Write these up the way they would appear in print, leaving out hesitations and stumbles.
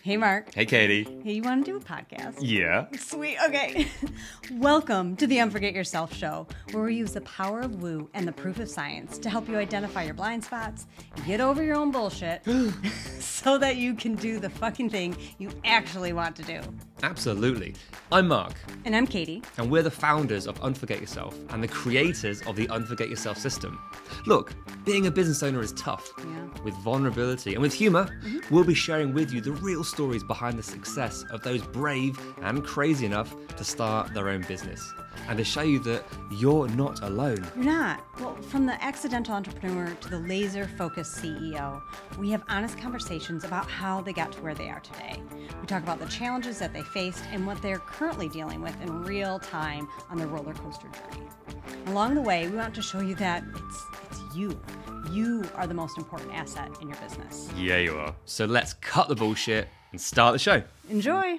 Hey, Mark. Hey, Katie. Hey, you want to do a podcast? Yeah. Sweet. Okay. Welcome to the Unforget Yourself show, where we use the power of woo and the proof of science to help you identify your blind spots, get over your own bullshit, so that you can do the fucking thing you actually want to do. Absolutely. I'm Mark. And I'm Katie. And we're the founders of Unforget Yourself and the creators of the Unforget Yourself system. Look, being a business owner is tough. Yeah. With vulnerability and with humor, we'll be sharing with you the real stories behind the success of those brave and crazy enough to start their own business. And to show you that you're not alone. You're not. Well, from the accidental entrepreneur to the laser-focused CEO, we have honest conversations about how they got to where they are today. We talk about the challenges that they faced and what they're currently dealing with in real time on their roller coaster journey. Along the way, we want to show you that it's you. You are the most important asset in your business. Yeah, you are. So let's cut the bullshit and start the show. Enjoy.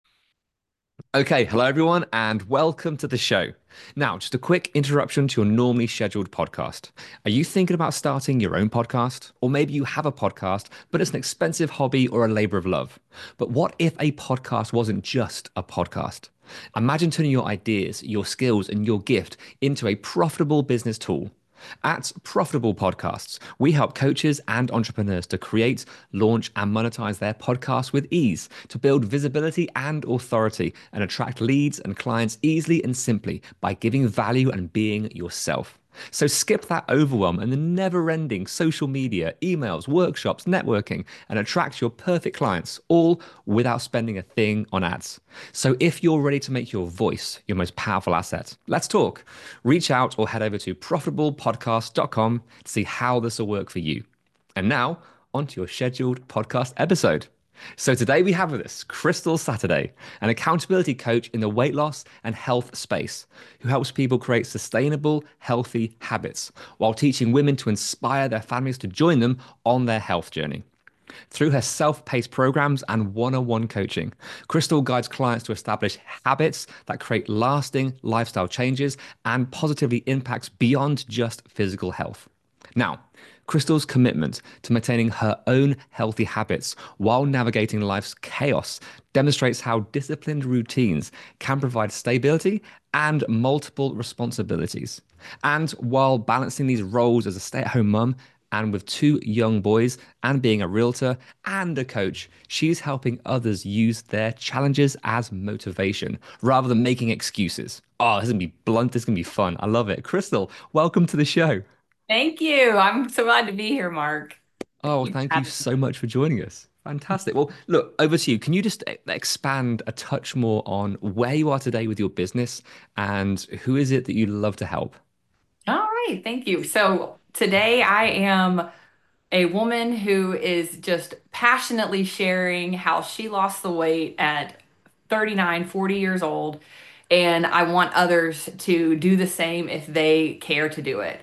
Okay, hello everyone, and welcome to the show. Now, just a quick interruption to your normally scheduled podcast. Are you thinking about starting your own podcast? Or maybe you have a podcast, but it's an expensive hobby or a labor of love. But what if a podcast wasn't just a podcast? Imagine turning your ideas, your skills, and your gift into a profitable business tool. At Profitable Podcasts, we help coaches and entrepreneurs to create, launch, and monetize their podcasts with ease, to build visibility and authority, and attract leads and clients easily and simply by giving value and being yourself. So skip that overwhelm and the never-ending social media, emails, workshops, networking, and attract your perfect clients, all without spending a thing on ads. So if you're ready to make your voice your most powerful asset, let's talk. Reach out or head over to profitablepodcast.com to see how this will work for you. And now, onto your scheduled podcast episode. So today we have with us Crystal Saturday, an accountability coach in the weight loss and health space, who helps people create sustainable, healthy habits while teaching women to inspire their families to join them on their health journey. Through her self-paced programs and one-on-one coaching, Crystal guides clients to establish habits that create lasting lifestyle changes and positively impacts beyond just physical health. Now, Crystal's commitment to maintaining her own healthy habits while navigating life's chaos demonstrates how disciplined routines can provide stability and multiple responsibilities. And while balancing these roles as a stay-at-home mum and with two young boys and being a realtor and a coach, she's helping others use their challenges as motivation rather than making excuses. Oh, this is going to be blunt. This is going to be fun. I love it. Crystal, welcome to the show. Thank you. I'm so glad to be here, Mark. Oh, Thank you thank for you having so much for joining us. Fantastic. Well, look, over to you. Can you just expand a touch more on where you are today with your business and who is it that you love to help? me. All right. Thank you. So today I am a woman who is just passionately sharing how she lost the weight at 39, 40 years old. And I want others to do the same if they care to do it.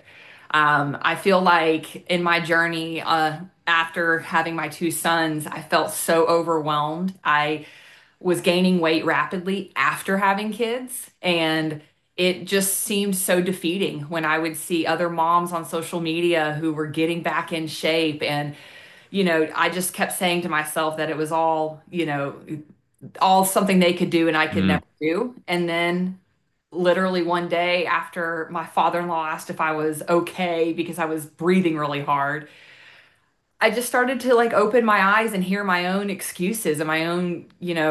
I feel like in my journey, after having my two sons, I felt so overwhelmed. I was gaining weight rapidly after having kids. And it just seemed so defeating when I would see other moms on social media who were getting back in shape. And, I just kept saying to myself that it was all, all something they could do and I could Mm, never do. And then literally one day after my father-in-law asked if I was okay because I was breathing really hard, I just started to like open my eyes and hear my own excuses and my own,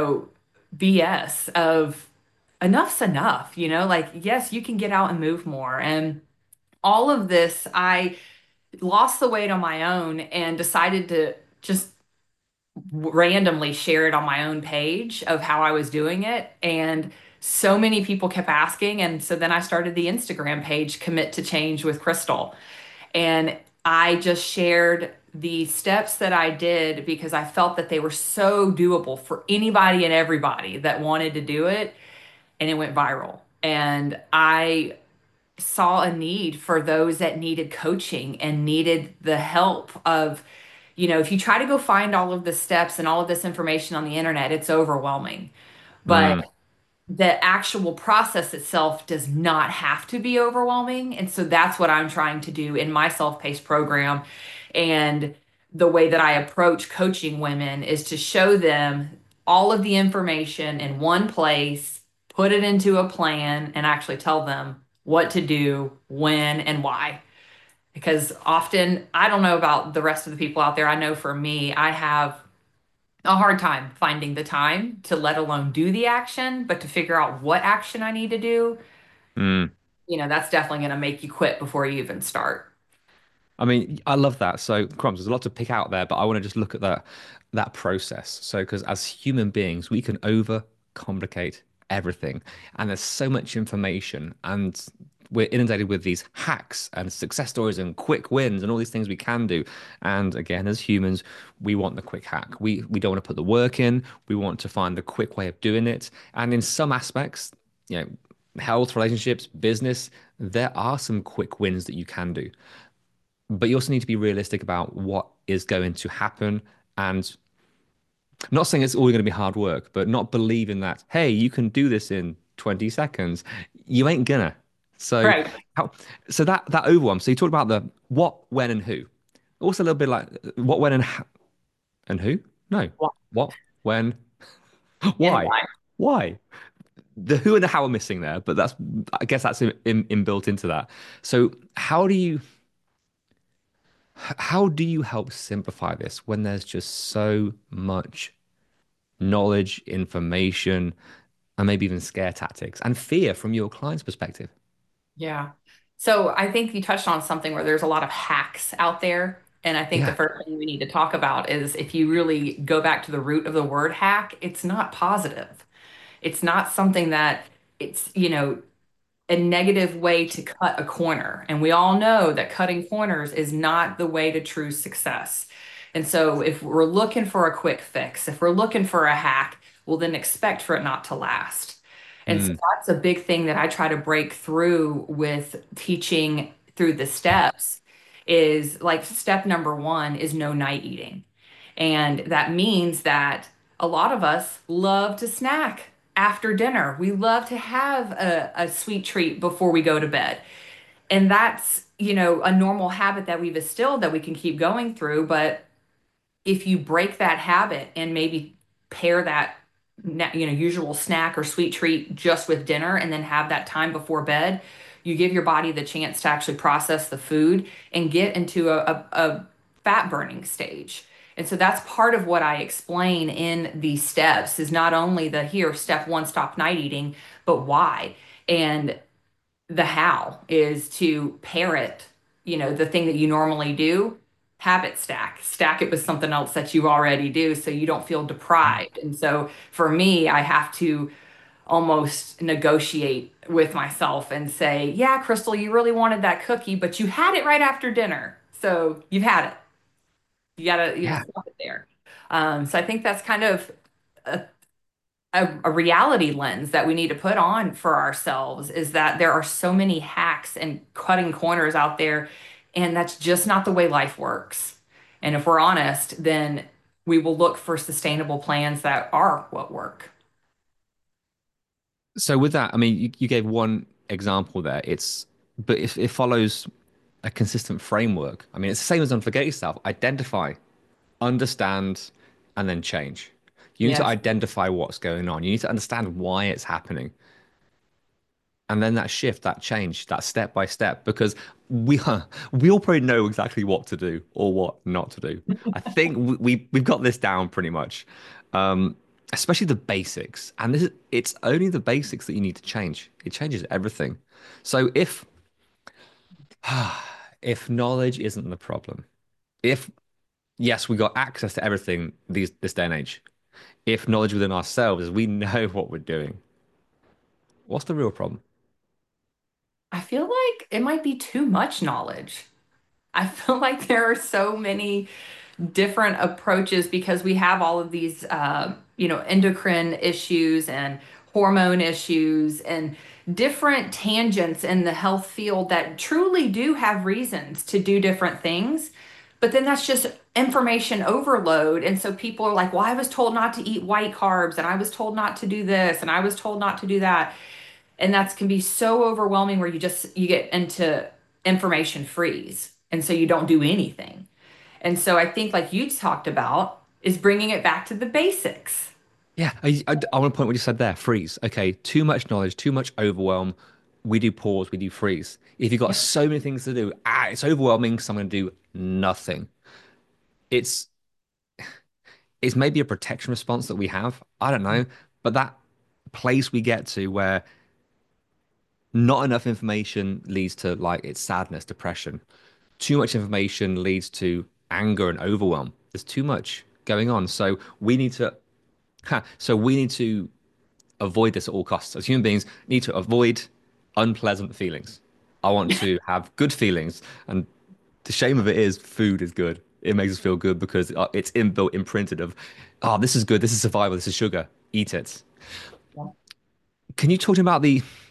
BS of enough's enough, like, yes, you can get out and move more. And all of this, I lost the weight on my own and decided to just randomly share it on my own page of how I was doing it. And so many people kept asking. And so then I started the Instagram page, Commit to Change with Crystal. And I just shared the steps that I did because I felt that they were so doable for anybody and everybody that wanted to do it. And it went viral. And I saw a need for those that needed coaching and needed the help of, if you try to go find all of the steps and all of this information on the internet, it's overwhelming. But mm, the actual process itself does not have to be overwhelming. And so that's what I'm trying to do in my self-paced program. And the way that I approach coaching women is to show them all of the information in one place, put it into a plan, and actually tell them what to do, when, and why. Because often, I don't know about the rest of the people out there. I know for me, I have a hard time finding the time to let alone do the action, but to figure out what action I need to do, Mm. that's definitely going to make you quit before you even start. I mean, I love that. So, crumbs, there's a lot to pick out there, but I want to just look at that process. So, because as human beings, we can overcomplicate everything, and there's so much information, and we're inundated with these hacks and success stories and quick wins and all these things we can do. And again, as humans, we want the quick hack. We don't want to put the work in. We want to find the quick way of doing it. And in some aspects, you know, health, relationships, business, there are some quick wins that you can do, but you also need to be realistic about what is going to happen. And I'm not saying it's all going to be hard work, but not believing that, hey, you can do this in 20 seconds. You ain't gonna. So Right. how so that overwhelm. So you talked about the what, when, and who. Also a little bit like what, when, and who? No. What, when, And why? why? Why? The who and the how are missing there, but that's I guess that's built into that. So how do you help simplify this when there's just so much knowledge, information, and maybe even scare tactics and fear from your client's perspective? Yeah. So I think you touched on something where there's a lot of hacks out there. And I think the Yeah. first thing we need to talk about is if you really go back to the root of the word hack, it's not positive. It's not something that it's a negative way to cut a corner. And we all know that cutting corners is not the way to true success. And so if we're looking for a quick fix, if we're looking for a hack, we'll then expect for it not to last. And so Mm, that's a big thing that I try to break through with teaching through the steps is like step number one is no night eating. And that means that a lot of us love to snack after dinner. We love to have a sweet treat before we go to bed. And that's a normal habit that we've instilled that we can keep going through. But if you break that habit and maybe pair that usual snack or sweet treat just with dinner and then have that time before bed, you give your body the chance to actually process the food and get into a fat burning stage. And so that's part of what I explain in these steps is not only the here step one, stop night eating, but why. And the how is to parrot the thing that you normally do, habit stack it with something else that you already do so you don't feel deprived. And so for me, I have to almost negotiate with myself and say, yeah, Crystal, you really wanted that cookie, but you had it right after dinner. So you've had it. You gotta yeah. stop it there. So I think that's kind of a a reality lens that we need to put on for ourselves is that there are so many hacks and cutting corners out there, and that's just not the way life works. And if we're honest, then we will look for sustainable plans that are what work. So with that, I mean, you gave one example there. But if it follows a consistent framework, I mean, it's the same as unforget yourself. Identify, understand, and then change. You need to Yes. identify what's going on. You need to understand why it's happening. And then that shift, that change, that step by step, because we all probably know exactly what to do or what not to do. I think we've got this down pretty much, especially the basics. And it's only the basics that you need to change. It changes everything. So if knowledge isn't the problem, if yes, we got access to everything this day and age. If knowledge within ourselves is we know what we're doing, what's the real problem? I feel like it might be too much knowledge. I feel like there are so many different approaches because we have all of these endocrine issues and hormone issues and different tangents in the health field that truly do have reasons to do different things. But then that's just information overload. And so people are like, well, I was told not to eat white carbs, and I was told not to do this, and I was told not to do that. And that can be so overwhelming where you get into information freeze. And so you don't do anything. And so I think, like you talked about, is bringing it back to the basics. Yeah, I want to point what you said there. Freeze. Okay, too much knowledge, too much overwhelm. We do pause, we do freeze. If you've got Yeah. so many things to do, it's overwhelming, so I'm going to do nothing. It's it's maybe a protection response that we have. I don't know, but that place we get to where not enough information leads to like it's sadness, depression. Too much information leads to anger and overwhelm. There's too much going on. So we need to avoid this at all costs. As human beings, need to avoid unpleasant feelings. I want to have good feelings, and the shame of it is food is good. It makes us feel good because it's inbuilt, imprinted of, oh, this is good, this is survival, this is sugar. Eat it. Can you talk to me about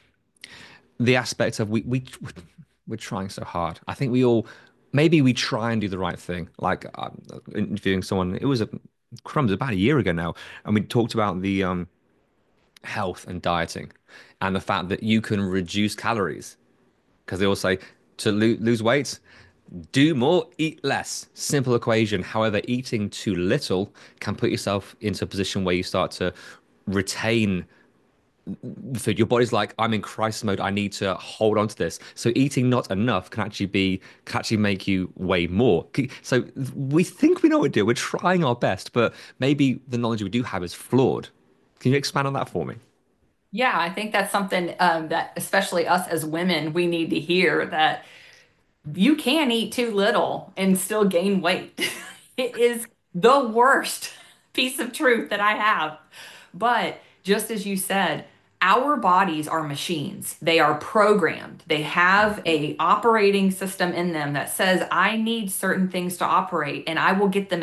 the aspect of we're trying so hard? I think we all maybe we try and do the right thing. Like interviewing someone, it was a crumbs about a year ago now, and we talked about the health and dieting and the fact that you can reduce calories because they all say to lose weight, do more, eat less. Simple equation. However, eating too little can put yourself into a position where you start to retain the food. Your body's like, I'm in crisis mode. I need to hold on to this. So eating not enough can actually make you weigh more. So we think we know what we're doing. We're trying our best, but maybe the knowledge we do have is flawed. Can you expand on that for me? Yeah, I think that's something that, especially us as women, we need to hear that you can eat too little and still gain weight. It is the worst piece of truth that I have. But just as you said, our bodies are machines. They are programmed. They have a operating system in them that says I need certain things to operate and I will get them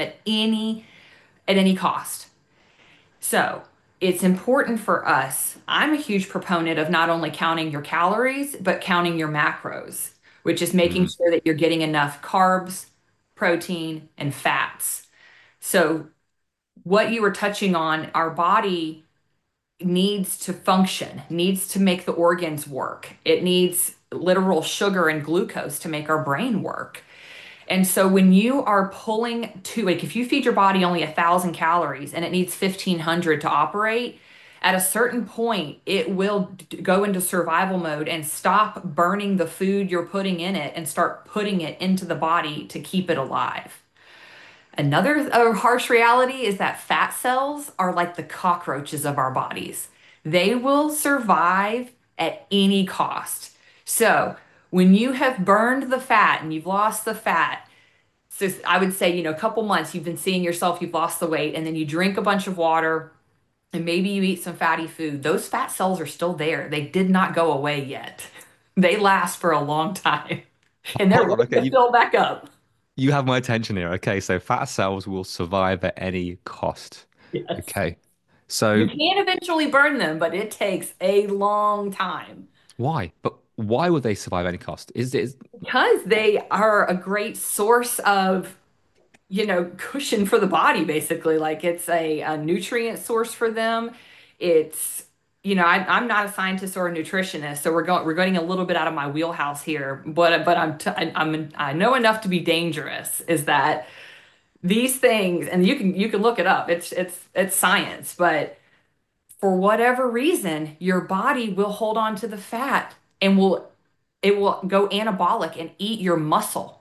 at any cost. So it's important for us. I'm a huge proponent of not only counting your calories, but counting your macros, which is making Mm, sure that you're getting enough carbs, protein, and fats. So, what you were touching on, our body needs to function, needs to make the organs work. It needs literal sugar and glucose to make our brain work. And so when you are pulling to like if you feed your body only 1,000 calories and it needs 1,500 to operate, at a certain point it will go into survival mode and stop burning the food you're putting in it and start putting it into the body to keep it alive. Another harsh reality is that fat cells are like the cockroaches of our bodies. They will survive at any cost. So, when you have burned the fat and you've lost the fat, so I would say, a couple months you've been seeing yourself, you've lost the weight, and then you drink a bunch of water and maybe you eat some fatty food. Those fat cells are still there. They did not go away yet. They last for a long time and they're hold on. ready Okay, to fill back up. you have my attention here. Okay, so fat cells will survive at any cost. Yes. Okay, You so can eventually burn them, but it takes a long time why? But why would they survive any cost? Is it? because they are a great source of, cushion for the body, basically. Like it's a nutrient source for them. It's, I'm not a scientist or a nutritionist, so we're getting a little bit out of my wheelhouse here, but I know enough to be dangerous. Is that these things, and you can look it up. It's science, but for whatever reason, your body will hold on to the fat and it will go anabolic and eat your muscle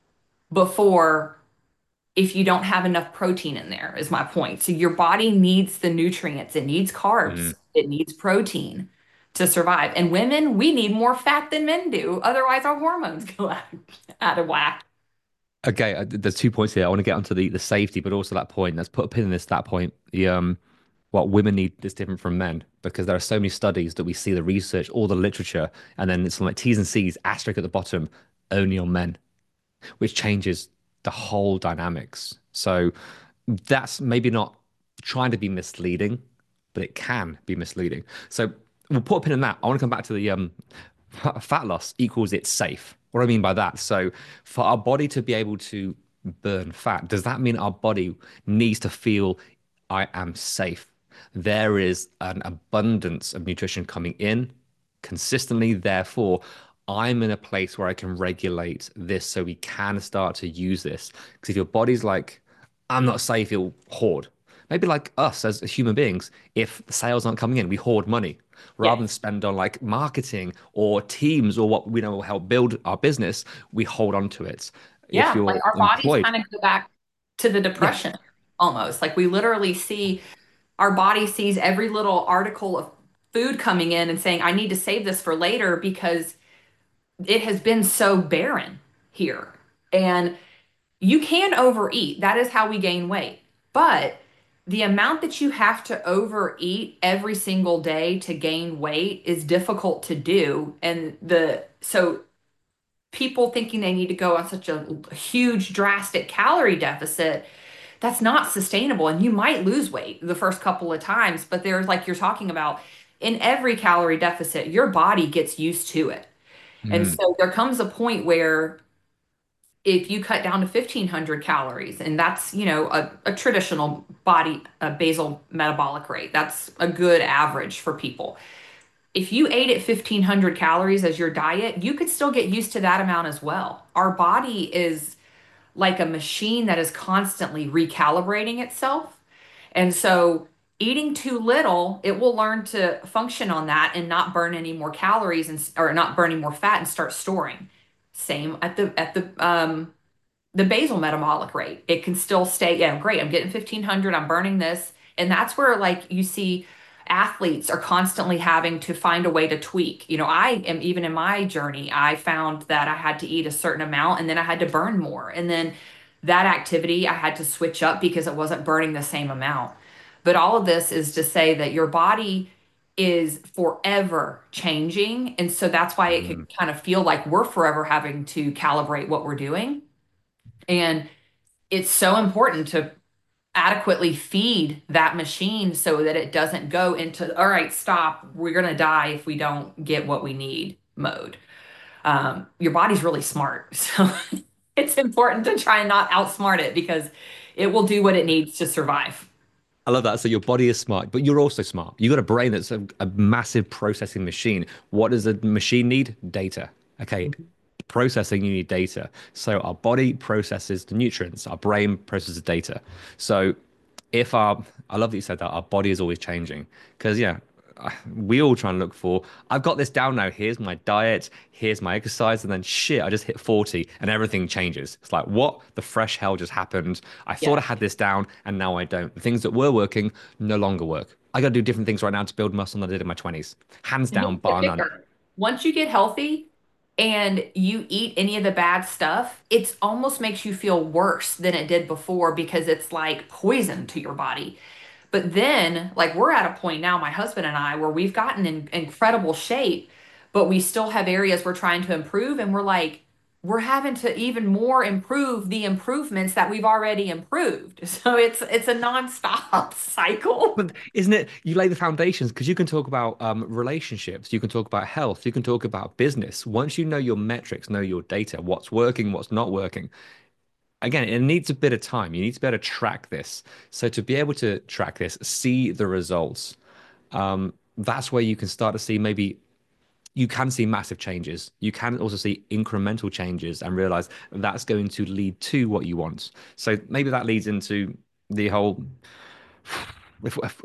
before if you don't have enough protein in there, is my point. So your body needs the nutrients, it needs carbs, Mm. it needs protein to survive. And women, we need more fat than men do. Otherwise, our hormones go out of whack. Okay, there's 2 points here. I want to get onto the safety, but also that point. Let's put a pin in this. That point. What women need is different from men because there are so many studies that we see the research, all the literature, and then it's like T's and C's, asterisk at the bottom, only on men, which changes the whole dynamics. So that's maybe not trying to be misleading, but it can be misleading. So we'll put a pin in that. I want to come back to the fat loss equals it's safe. What do I mean by that? So for our body to be able to burn fat, does that mean our body needs to feel I am safe? There is an abundance of nutrition coming in consistently. Therefore, I'm in a place where I can regulate this so we can start to use this. Because if your body's like, I'm not safe, you'll hoard. Maybe like us as human beings, if the sales aren't coming in, we hoard money rather than Yes. spend on like marketing or teams or what we know will help build our business, we hold on to it. If Yeah, like you're our bodies employed, kind of go back to the yeah. depression almost. Like we literally see our body sees every little article of food coming in and saying, I need to save this for later because it has been so barren here. And you can overeat. That is how we gain weight. But the amount that you have to overeat every single day to gain weight is difficult to do. And so people thinking they need to go on such a huge, drastic calorie deficit, that's not sustainable. And you might lose weight the first couple of times, but there's like you're talking about in every calorie deficit, your body gets used to it. And Mm, so there comes a point where if you cut down to 1500 calories, and that's, a traditional body basal metabolic rate, that's a good average for people. If you ate at 1500 calories as your diet, you could still get used to that amount as well. Our body is like a machine that is constantly recalibrating itself. And so eating too little, it will learn to function on that and not burn any more calories and or not burning more fat and start storing. Same at the basal metabolic rate. It can still stay, yeah, great. I'm getting 1500, I'm burning this. And that's where like you see athletes are constantly having to find a way to tweak. I am even in my journey, I found that I had to eat a certain amount and then I had to burn more. And then that activity I had to switch up because it wasn't burning the same amount. But all of this is to say that your body is forever changing. And so that's why it mm. can kind of feel like we're forever having to calibrate what we're doing. And it's so important to adequately feed that machine so that it doesn't go into, all right, stop, we're going to die if we don't get what we need mode. Your body's really smart. So it's important to try and not outsmart it because it will do what it needs to survive. I love that. So your body is smart, but you're also smart. You got a brain that's a massive processing machine. What does a machine need? Data. Okay. Processing, you need data. So our body processes the nutrients, our brain processes data. So I love that you said that our body is always changing because, yeah, we all try and look for, I've got this down now. Here's my diet, here's my exercise, and then shit, I just hit 40 and everything changes. It's like, what the fresh hell just happened? I thought I Yes. had this down and now I don't. The things that were working no longer work. I got to do different things right now to build muscle than I did in my 20s. Hands And down, here's the bar none. kicker. Once you get healthy and you eat any of the bad stuff, it almost makes you feel worse than it did before because it's like poison to your body. But then, like, we're at a point now, my husband and I, where we've gotten in incredible shape, but we still have areas we're trying to improve. And we're like, we're having to even more improve the improvements that we've already improved. So it's a nonstop cycle. But isn't it, you lay the foundations because you can talk about relationships, you can talk about health, you can talk about business. Once you know your metrics, know your data, what's working, what's not working. Again, it needs a bit of time. You need to be able to track this. So to be able to track this, see the results, that's where you can start to see maybe you can see massive changes. You can also see incremental changes and realize that's going to lead to what you want. So maybe that leads into the whole. If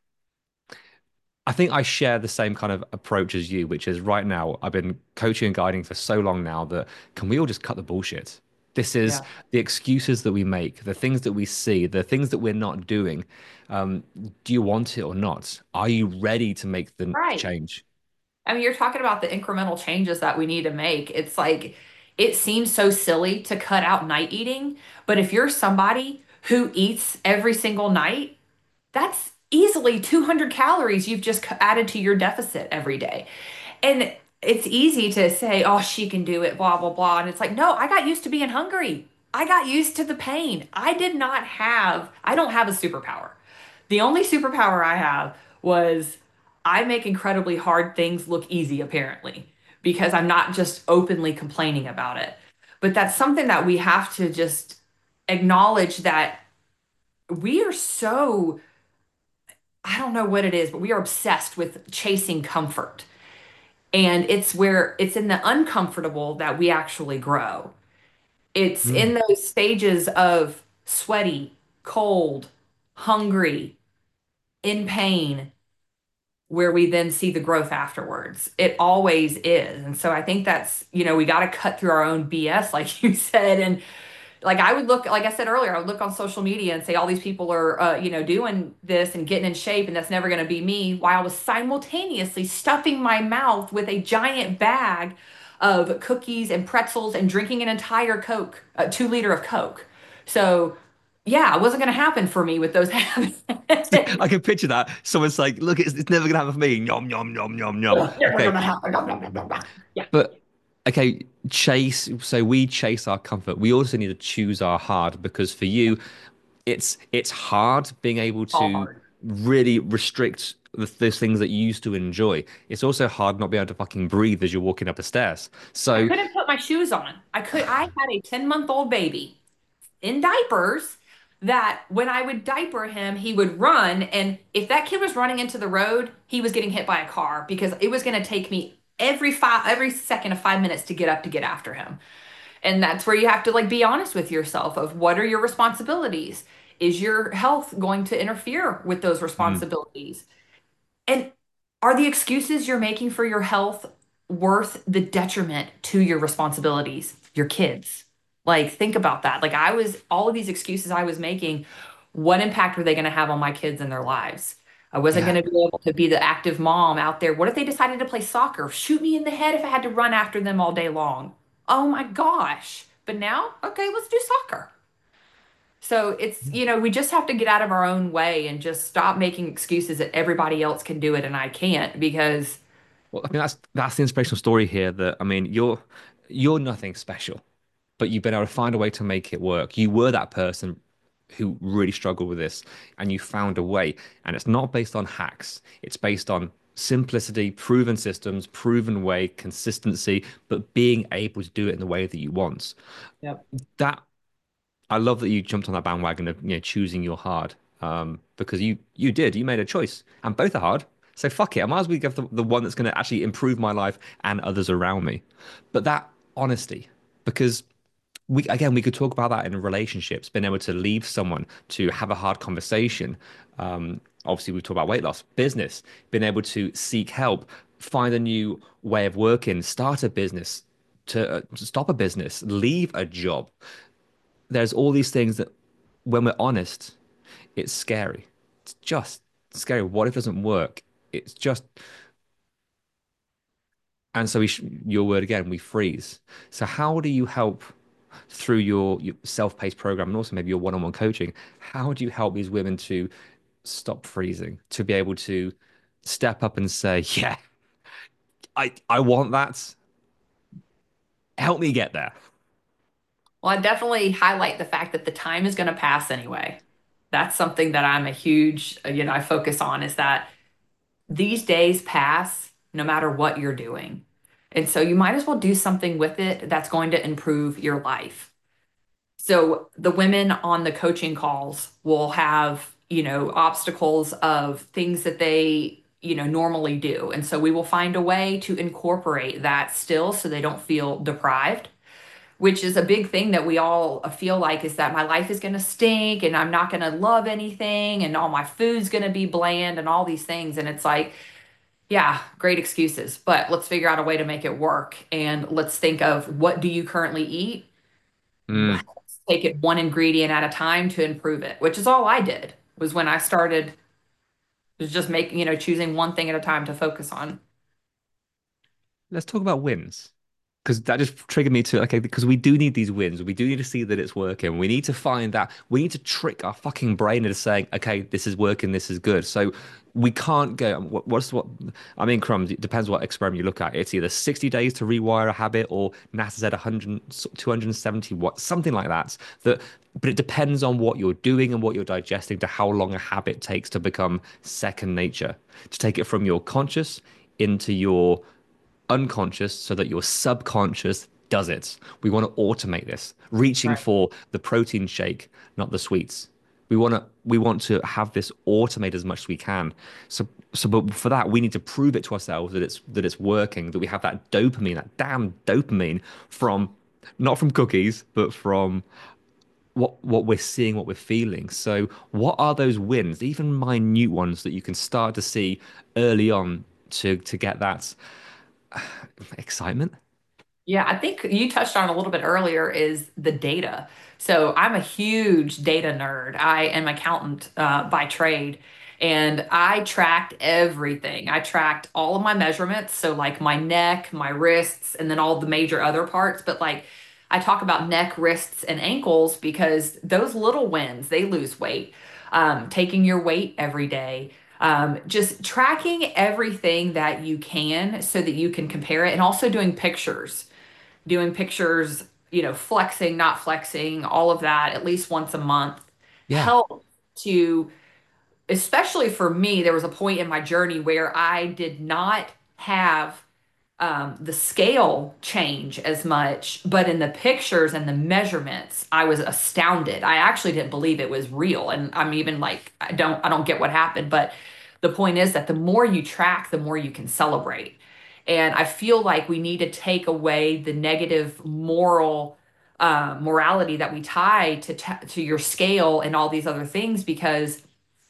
I think I share the same kind of approach as you, which is right now, I've been coaching and guiding for so long now that can we all just cut the bullshit? This is Yeah. the excuses that we make, the things that we see, the things that we're not doing. Um, do you want it or not? Are you ready to make the Right. change? I mean, you're talking about the incremental changes that we need to make. It's like, it seems so silly to cut out night eating, but if you're somebody who eats every single night, that's easily 200 calories you've just added to your deficit every day. And it's easy to say, oh, she can do it, blah, blah, blah. And it's like, no, I got used to being hungry. I got used to the pain. I don't have a superpower. The only superpower I have was I make incredibly hard things look easy, apparently, because I'm not just openly complaining about it. But that's something that we have to just acknowledge that we are I don't know what it is, but we are obsessed with chasing comfort. And it's in the uncomfortable that we actually grow. It's Mm. in those stages of sweaty, cold, hungry, in pain, where we then see the growth afterwards. It always is. And so I think that's, we got to cut through our own BS, like you said. And like I would look, like I said earlier, I would look on social media and say all these people are, doing this and getting in shape, and that's never going to be me. While I was simultaneously stuffing my mouth with a giant bag of cookies and pretzels and drinking an entire Coke, a 2 liter of Coke. So, yeah, it wasn't going to happen for me with those habits. I can picture that. Someone's like, look, it's never gonna happen for me. Yum, yum, yum, yum, yum. Never Okay. going to happen. Yeah. But okay, so we chase our comfort. We also need to choose our hard because for you, it's hard being able All to hard. really restrict those things that you used to enjoy. It's also hard not being able to fucking breathe as you're walking up the stairs. I So, couldn't put my shoes on. I had a 10-month-old baby in diapers that when I would diaper him, he would run. And if that kid was running into the road, he was getting hit by a car because it was going to take me every second of 5 minutes to get up to get after him. And that's where you have to like be honest with yourself of what are your responsibilities? Is your health going to interfere with those mm, responsibilities? And are the excuses you're making for your health worth the detriment to your responsibilities, your kids? Like, think about that. Like, all of these excuses I was making, what impact were they going to have on my kids and their lives? I wasn't yeah. going to be able to be the active mom out there. What if they decided to play soccer? Shoot me in the head if I had to run after them all day long. Oh my gosh. But now, okay, let's do soccer. So we just have to get out of our own way and just stop making excuses that everybody else can do it and I can't because, Well, I mean that's the inspirational story here that I mean you're nothing special, but you've been able to find a way to make it work. You were that person who really struggled with this and you found a way. And it's not based on hacks. It's based on simplicity, proven systems, proven way, consistency, but being able to do it in the way that you want. yep. That I love that you jumped on that bandwagon of choosing your hard. Because you did, you made a choice, and both are hard. So fuck it. I might as well give the one that's going to actually improve my life and others around me. But that honesty, because we could talk about that in relationships, being able to leave someone to have a hard conversation. Obviously, we talk about weight loss, business, being able to seek help, find a new way of working, start a business, to stop a business, leave a job. There's all these things that, when we're honest, it's scary. It's just scary. What if it doesn't work? It's just, and so your word again, we freeze. So how do you help through your self-paced program and also maybe your one-on-one coaching? How do you help these women to stop freezing, to be able to step up and say, yeah, I want that. Help me get there. Well, I definitely highlight the fact that the time is going to pass anyway. That's something that I'm a huge, I focus on is that these days pass no matter what you're doing. And so you might as well do something with it that's going to improve your life. So the women on the coaching calls will have, obstacles of things that they, normally do. And so we will find a way to incorporate that still so they don't feel deprived, which is a big thing that we all feel like is that my life is going to stink and I'm not going to love anything and all my food's going to be bland and all these things. And it's like, yeah, great excuses, but let's figure out a way to make it work. And let's think of what do you currently eat? Mm. Let's take it one ingredient at a time to improve it, which is all I did was when I started was just making, choosing one thing at a time to focus on. Let's talk about wins. Because that just triggered me to, okay, because we do need these wins. We do need to see that it's working. We need to find that. We need to trick our fucking brain into saying, okay, this is working, this is good. So we can't go, what, I mean, crumbs, it depends what experiment you look at. It's either 60 days to rewire a habit or NASA said 100, 270, what, something like that. But it depends on what you're doing and what you're digesting to how long a habit takes to become second nature, to take it from your conscious into your unconscious so that your subconscious does it. We want to automate this, reaching Right. for the protein shake, not the sweets. we want to have this automated as much as we can. But for that, we need to prove it to ourselves that it's working, that we have that dopamine, that damn dopamine from not from cookies, but from what we're seeing, what we're feeling. So, what are those wins, even minute ones that you can start to see early on to get that excitement? Yeah, I think you touched on a little bit earlier is the data. So I'm a huge data nerd. I am an accountant by trade, and I tracked everything. I tracked all of my measurements, so like my neck, my wrists, and then all the major other parts. But like I talk about neck, wrists, and ankles because those little wins, they lose weight. Taking your weight every day, just tracking everything that you can so that you can compare it, and also doing pictures, flexing, not flexing, all of that at least once a month Yeah, help to, especially for me, there was a point in my journey where I did not have the scale change as much, but in the pictures and the measurements, I was astounded. I actually didn't believe it was real. And I'm even like, I don't get what happened. But the point is that the more you track, the more you can celebrate. And I feel like we need to take away the negative morality that we tie to your scale and all these other things because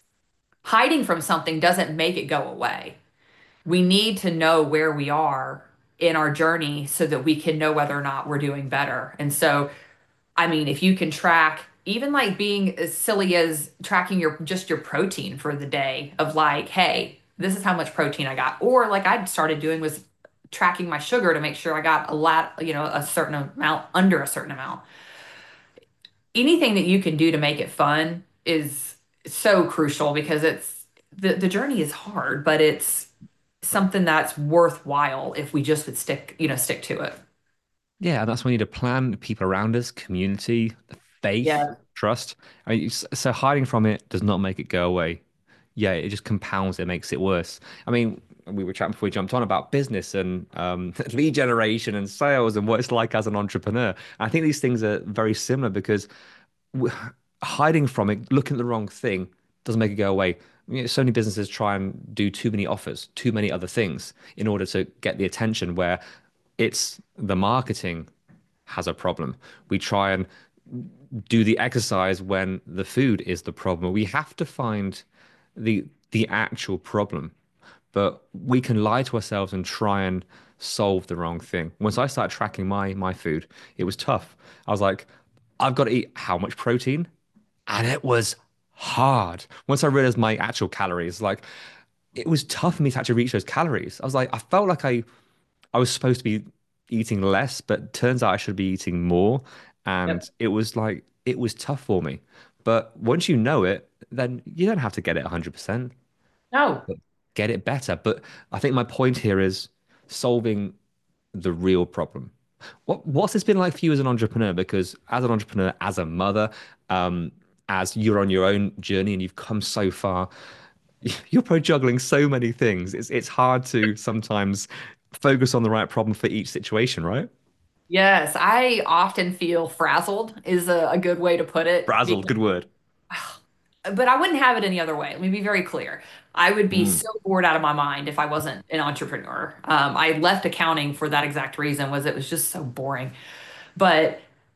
hiding from something doesn't make it go away. We need to know where we are in our journey so that we can know whether or not we're doing better. And so, I mean, if you can track, even like being as silly as tracking your protein for the day of like, hey, this is how much protein I got. Or like I started doing was tracking my sugar to make sure I got a lot, a certain amount under a certain amount. Anything that you can do to make it fun is so crucial because the journey is hard, but it's something that's worthwhile if we just would stick to it. yeah, and that's when you need to plan, people around us, community, faith, Yeah. trust. So hiding from it does not make it go away. Yeah, it just compounds it, makes it worse. I mean, we were chatting before we jumped on about business and lead generation and sales and what it's like as an entrepreneur. I think these things are very similar because w- hiding from it, looking at the wrong thing, doesn't make it go away. So many businesses try and do too many offers, too many other things in order to get the attention where it's the marketing has a problem. We try and do the exercise when the food is the problem. We have to find the actual problem, but we can lie to ourselves and try and solve the wrong thing. Once I started tracking my food, it was tough. I was like, I've got to eat how much protein, and it was hard. Once I realized my actual calories, like it was tough for me to actually reach those calories. I was like, I felt like I was supposed to be eating less, but turns out I should be eating more. Yep. And it was like, it was tough for me. But once you know it, then you don't have to get it 100%, No. but get it better. But I think my point here is solving the real problem. What's this been like for you as an entrepreneur? Because as an entrepreneur, as a mother, um, as you're on your own journey and you've come so far, you're probably juggling so many things. It's hard to sometimes focus on the right problem for each situation, right? Yes, I often feel frazzled is a good way to put it. Frazzled, good word. But I wouldn't have it any other way. Let me be very clear. I would be Mm, so bored out of my mind if I wasn't an entrepreneur. I left accounting for that exact reason was it was just so boring. But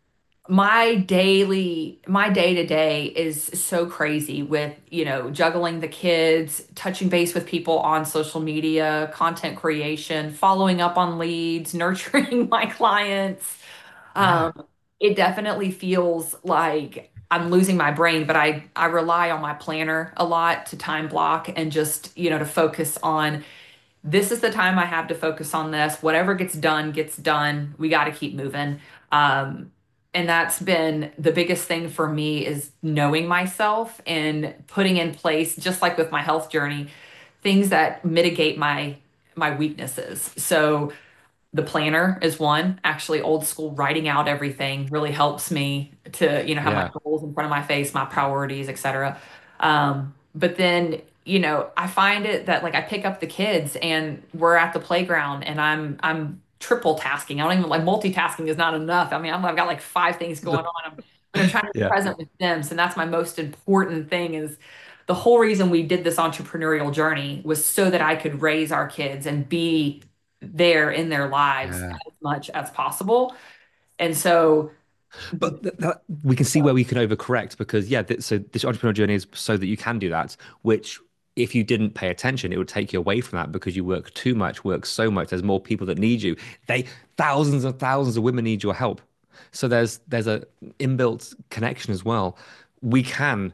my day to day is so crazy with, juggling the kids, touching base with people on social media, content creation, following up on leads, nurturing my clients. yeah, Um, it definitely feels like I'm losing my brain, but I rely on my planner a lot to time block and just, to focus on this is the time I have to focus on this. Whatever gets done, gets done. We got to keep moving. Um, and that's been the biggest thing for me is knowing myself and putting in place, just like with my health journey, things that mitigate my weaknesses. So the planner is one. Actually, old school writing out everything really helps me to, have my yeah. goals in front of my face, my priorities, etc. But then, I find it that like I pick up the kids and we're at the playground and I'm triple tasking. I don't even like multitasking is not enough. I mean, I've got like five things going on. and I'm trying to be Yeah. present with them. So that's my most important thing is the whole reason we did this entrepreneurial journey was so that I could raise our kids and be there in their lives Yeah. as much as possible. And so, But we can see where we can overcorrect because, yeah, so this entrepreneurial journey is so that you can do that, which if you didn't pay attention, it would take you away from that because you work too much, work so much. There's more people that need you. They thousands and thousands of women need your help. So there's a inbuilt connection as well. We can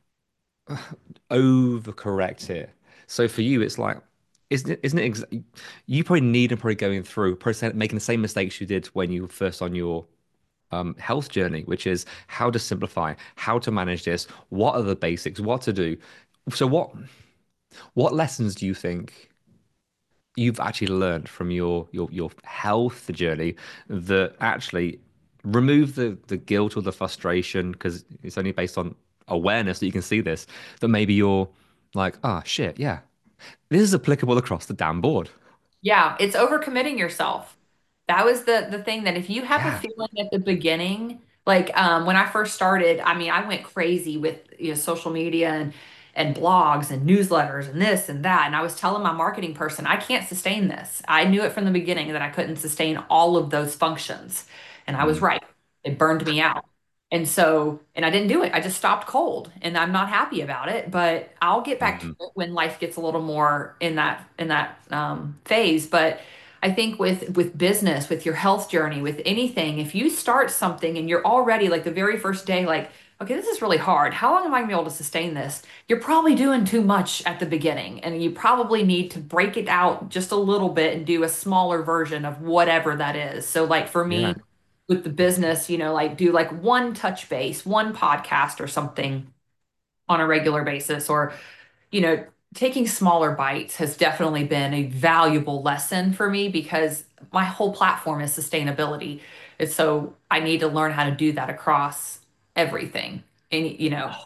overcorrect here. So for you, it's like, isn't it you probably need and probably going through, probably making the same mistakes you did when you were first on your health journey, which is how to simplify, how to manage this, what are the basics, what to do. So what lessons do you think you've actually learned from your health journey that actually remove the guilt or the frustration because it's only based on awareness that you can see this, that maybe you're like, oh shit, yeah, this is applicable across the damn board. yeah, it's overcommitting yourself. That was the thing that if you have a Yeah. feeling at the beginning, like when I first started, I mean, I went crazy with social media and blogs and newsletters and this and that. And I was telling my marketing person, I can't sustain this. I knew it from the beginning that I couldn't sustain all of those functions. And I was Mm, right. It burned me out. And so, and I didn't do it. I just stopped cold and I'm not happy about it, but I'll get back to mm, it when life gets a little more in that phase. But I think with business, with your health journey, with anything, if you start something and you're already like the very first day, like, okay, this is really hard. How long am I gonna be able to sustain this? You're probably doing too much at the beginning, and you probably need to break it out just a little bit and do a smaller version of whatever that is. So, like for yeah. me, with the business, like do like one touch base, one podcast or something on a regular basis, or you know, taking smaller bites has definitely been a valuable lesson for me because my whole platform is sustainability. And so I need to learn how to do that across everything. And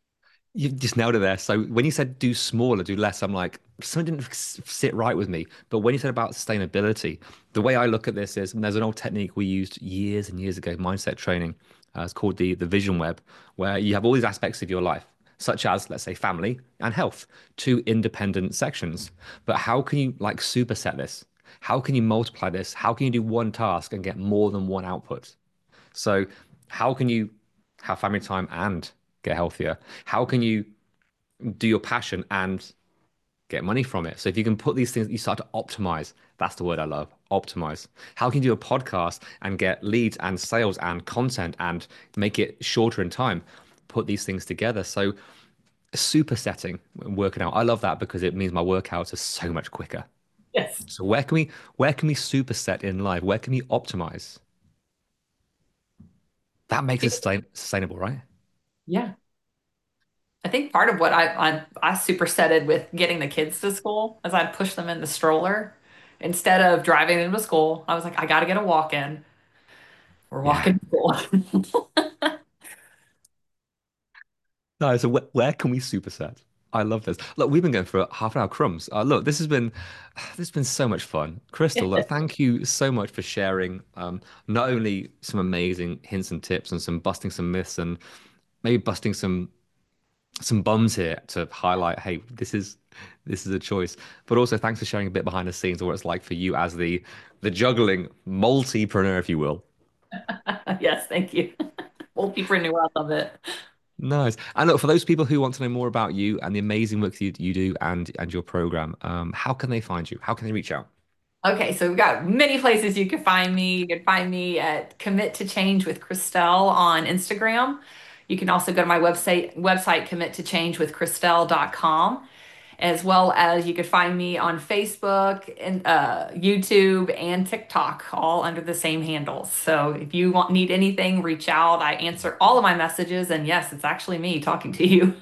You just nailed it there. So when you said do smaller, do less, I'm like, something didn't sit right with me. But when you said about sustainability, the way I look at this is, and there's an old technique we used years and years ago, mindset training. It's called the vision web, where you have all these aspects of your life, such as, let's say, family and health, two independent sections. But how can you like superset this? How can you multiply this? How can you do one task and get more than one output? So, how can you have family time and get healthier? How can you do your passion and get money from it? So, if you can put these things, you start to optimize. That's the word I love, optimize. How can you do a podcast and get leads and sales and content and make it shorter in time? Put these things together. So, supersetting, working out. I love that because it means my workouts are so much quicker. yes. So, where can we superset in life? Where can we optimize? That makes it sustainable, right? Yeah. I think part of what I supersetted with getting the kids to school is I'd push them in the stroller instead of driving them to school. I was like, I got to get a walk in. We're Yeah. walking to school. No, so where can we superset? I love this. Look, we've been going for half an hour crumbs. Look, this has been so much fun. Crystal, look, thank you so much for sharing not only some amazing hints and tips and some busting some myths and maybe busting some bums here to highlight, hey, this is a choice. But also thanks for sharing a bit behind the scenes of what it's like for you as the juggling multipreneur, if you will. Yes, thank you. Multipreneur, I love it. Nice. And look, for those people who want to know more about you and the amazing work you do and your program, how can they find you? How can they reach out? Okay, so we've got many places you can find me. You can find me at Commit to Change with Christelle on Instagram. You can also go to my website committochange.com, as well as you could find me on Facebook and YouTube and TikTok, all under the same handles. So if you need anything, reach out. I answer all of my messages, and yes, it's actually me talking to you.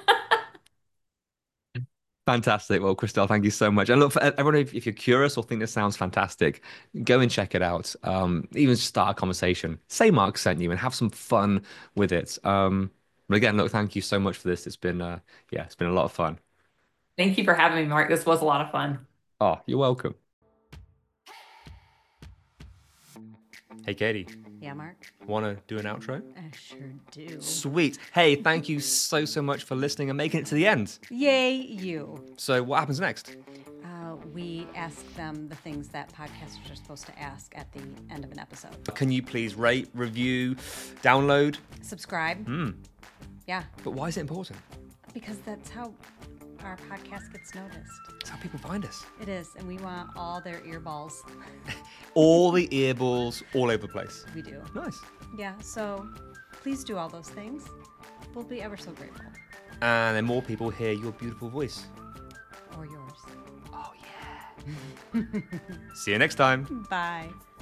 Fantastic. Well, Christelle, thank you so much. And look, for everyone, if you're curious or think this sounds fantastic, go and check it out. Even just start a conversation. Say Mark sent you and have some fun with it. But again, look, thank you so much for this. Yeah, it's been a lot of fun. Thank you for having me, Mark. This was a lot of fun. Oh, you're welcome. Hey, Katie, Yeah, Mark? want to do an outro? I sure do. Sweet. Hey, thank you so much for listening and making it to the end. Yay, you. So what happens next? We ask them the things that podcasters are supposed to ask at the end of an episode. Can you please rate, review, download? Subscribe. Yeah, But why is it important? because that's how our podcast gets noticed. It's how people find us. It is, and we want all their earballs. All the earballs all over the place. We do. Nice. Yeah, so please do all those things. We'll be ever so grateful. And then more people hear your beautiful voice. Or yours. Oh, yeah. See you next time. Bye.